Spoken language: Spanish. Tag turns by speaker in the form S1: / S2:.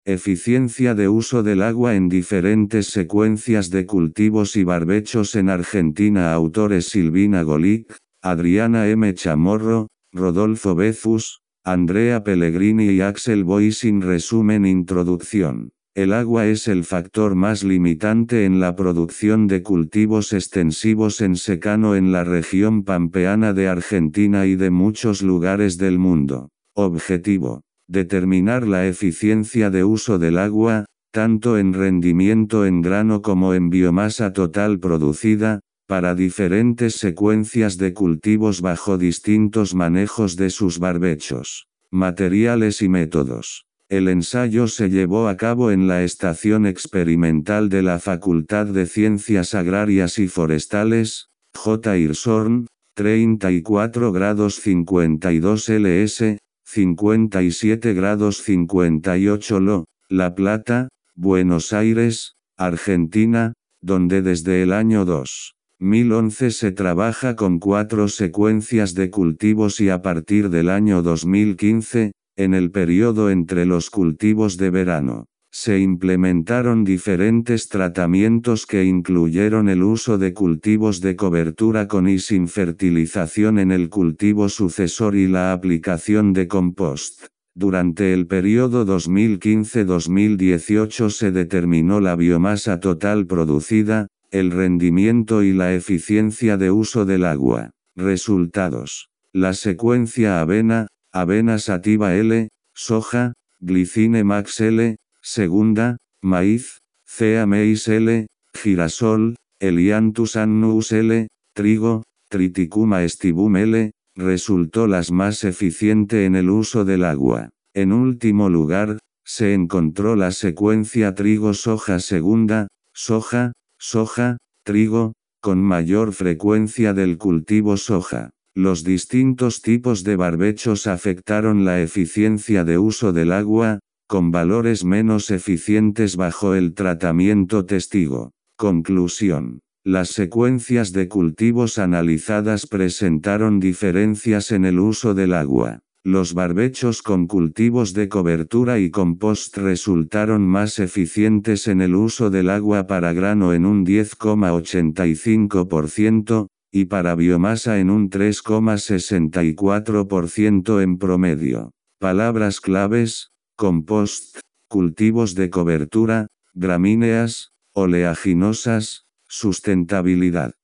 S1: Eficiencia de uso del agua en diferentes secuencias de cultivos y barbechos en Argentina. Autores: Silvina Golic, Adriana M. Chamorro, Rodolfo Bezos, Andrea Pellegrini y Axel Boissin. Resumen. Introducción. El agua es el factor más limitante en la producción de cultivos extensivos en secano en la región pampeana de Argentina y de muchos lugares del mundo. Objetivo: determinar la eficiencia de uso del agua, tanto en rendimiento en grano como en biomasa total producida, para diferentes secuencias de cultivos bajo distintos manejos de sus barbechos, materiales y métodos. El ensayo se llevó a cabo en la Estación Experimental de la Facultad de Ciencias Agrarias y Forestales, J. Hirshhorn, 34 grados 52 ls, 57 grados 58 lo, La Plata, Buenos Aires, Argentina, donde desde el año 2011 se trabaja con 4 secuencias de cultivos y a partir del año 2015, en el periodo entre los cultivos de verano, se implementaron diferentes tratamientos que incluyeron el uso de cultivos de cobertura con y sin fertilización en el cultivo sucesor y la aplicación de compost. Durante el periodo 2015-2018 se determinó la biomasa total producida, el rendimiento y la eficiencia de uso del agua. Resultados. La secuencia avena, avena sativa L, soja, glicine max L, segunda, maíz, cea maiz L, girasol, Helianthus annus L, trigo, Triticum aestivum L, resultó las más eficiente en el uso del agua. En último lugar, se encontró la secuencia trigo-soja segunda, soja, soja, trigo, con mayor frecuencia del cultivo soja. Los distintos tipos de barbechos afectaron la eficiencia de uso del agua, con valores menos eficientes bajo el tratamiento testigo. Conclusión. Las secuencias de cultivos analizadas presentaron diferencias en el uso del agua. Los barbechos con cultivos de cobertura y compost resultaron más eficientes en el uso del agua para grano en un 10,85%, y para biomasa en un 3,64% en promedio. Palabras claves: compost, cultivos de cobertura, gramíneas, oleaginosas, sustentabilidad.